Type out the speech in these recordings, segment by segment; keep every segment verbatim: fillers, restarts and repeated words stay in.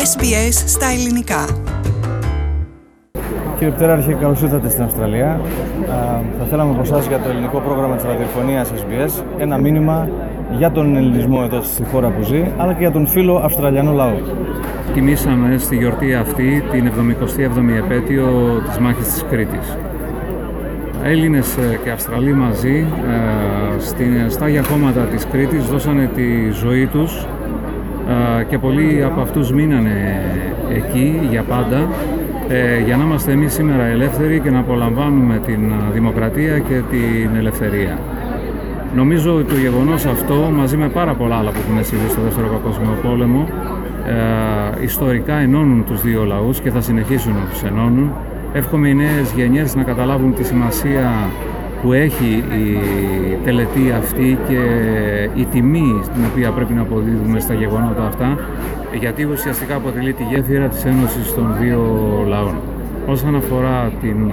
ες μπι ες στα ελληνικά. Κύριε Πτέραρχε, καλώς ήρθατε στην Αυστραλία. Α, θα θέλαμε από εσάς για το ελληνικό πρόγραμμα της ραδιοφωνίας ες μπι ες ένα μήνυμα για τον ελληνισμό εδώ στη χώρα που ζει, αλλά και για τον φίλο Αυστραλιανό λαό. Τιμήσαμε στη γιορτή αυτή την εβδομηκοστή έβδομη επέτειο της μάχης της Κρήτης. Έλληνες και Αυστραλοί μαζί στα Άγια Χώματα της Κρήτης δώσανε τη ζωή τους και πολλοί από αυτούς μείνανε εκεί για πάντα, για να είμαστε εμείς σήμερα ελεύθεροι και να απολαμβάνουμε την δημοκρατία και την ελευθερία. Νομίζω ότι το γεγονός αυτό, μαζί με πάρα πολλά άλλα που έχουν συμβεί στο Δεύτερο Παγκόσμιο Πόλεμο, ε, ιστορικά ενώνουν τους δύο λαούς και θα συνεχίσουν να τους ενώνουν. Εύχομαι οι νέες γενιές να καταλάβουν τη σημασία που έχει η τελετή αυτή και η τιμή την οποία πρέπει να αποδίδουμε στα γεγονότα αυτά, γιατί ουσιαστικά αποτελεί τη γέφυρα της ένωσης των δύο λαών. Όσον αφορά την,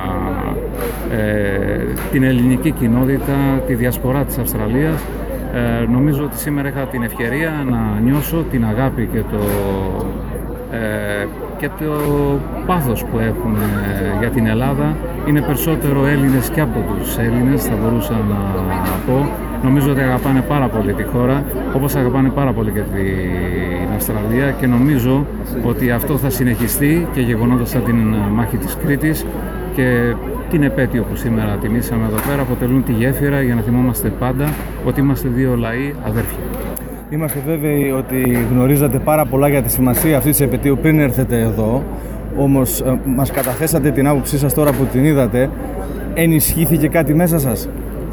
ε, την ελληνική κοινότητα, τη διασπορά της Αυστραλίας, ε, νομίζω ότι σήμερα είχα την ευκαιρία να νιώσω την αγάπη και το, ε, και το πάθος που έχουν ε, για την Ελλάδα. Είναι περισσότερο Έλληνες και από τους Έλληνες, θα μπορούσα να πω. Νομίζω ότι αγαπάνε πάρα πολύ τη χώρα, όπως αγαπάνε πάρα πολύ και την Αυστραλία, και νομίζω ότι αυτό θα συνεχιστεί και γεγονότα σαν την μάχη της Κρήτης και την επέτειο που σήμερα τιμήσαμε εδώ πέρα αποτελούν τη γέφυρα για να θυμόμαστε πάντα ότι είμαστε δύο λαοί αδέρφια. Είμαστε βέβαιοι ότι γνωρίζατε πάρα πολλά για τη σημασία αυτής της επετείου πριν έρθετε εδώ, όμως ε, μας καταθέσατε την άποψή σας τώρα που την είδατε. Ενισχύθηκε κάτι μέσα σας?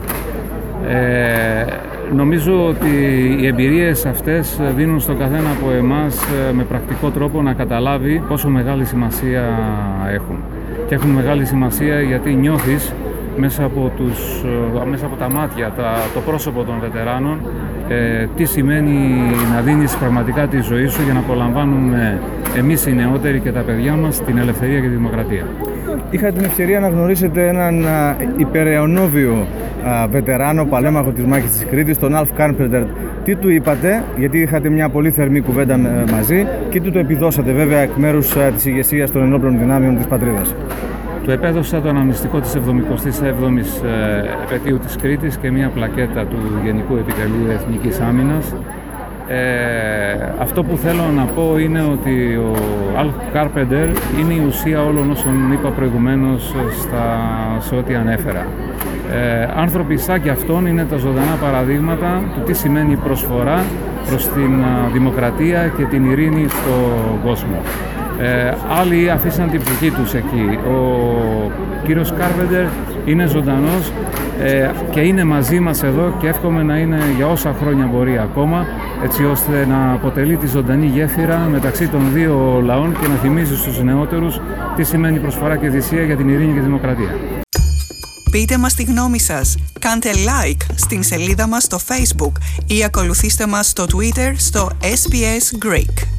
Ε, νομίζω ότι οι εμπειρίες αυτές δίνουν στον καθένα από εμάς με πρακτικό τρόπο να καταλάβει πόσο μεγάλη σημασία έχουν. Και έχουν μεγάλη σημασία γιατί νιώθεις μέσα από, τους, μέσα από τα μάτια, τα, το πρόσωπο των βετεράνων, ε, τι σημαίνει να δίνεις πραγματικά τη ζωή σου για να απολαμβάνουμε εμείς οι νεότεροι και τα παιδιά μας την ελευθερία και τη δημοκρατία. Είχα την ευκαιρία να γνωρίσετε έναν υπεραιωνόβιο βετεράνο παλέμαχο της μάχης της Κρήτης, τον Αλφ Κάρπεντερ. Τι του είπατε, γιατί είχατε μια πολύ θερμή κουβέντα μαζί, και τι του επιδώσατε βέβαια εκ μέρους της ηγεσίας των ενόπλων δυνάμεων της πατρίδας? Του επέδωσα το αναμνηστικό της εβδομηκοστής έβδομης επετείου της Κρήτης και μια πλακέτα του Γενικού Επιτελείου Εθνικής Άμυνας. Ε, αυτό που θέλω να πω είναι ότι ο Αλφ Κάρπεντερ είναι η ουσία όλων όσων είπα προηγουμένως στα, σε ό,τι ανέφερα. Ε, άνθρωποι σαν και αυτόν είναι τα ζωντανά παραδείγματα του τι σημαίνει προσφορά προς την α, δημοκρατία και την ειρήνη στον κόσμο. Ε, άλλοι αφήσαν την ψυχή τους εκεί. Ο κύριος Κάρπεντερ είναι ζωντανός ε, και είναι μαζί μας εδώ και εύχομαι να είναι για όσα χρόνια μπορεί ακόμα, έτσι ώστε να αποτελεί τη ζωντανή γέφυρα μεταξύ των δύο λαών και να θυμίζει στους νεότερους τι σημαίνει προσφορά και θυσία για την ειρήνη και τη δημοκρατία. Πείτε μας τη γνώμη σας, κάντε like στην σελίδα μας στο Facebook ή ακολουθήστε μας στο Twitter στο ες μπι ες Greek.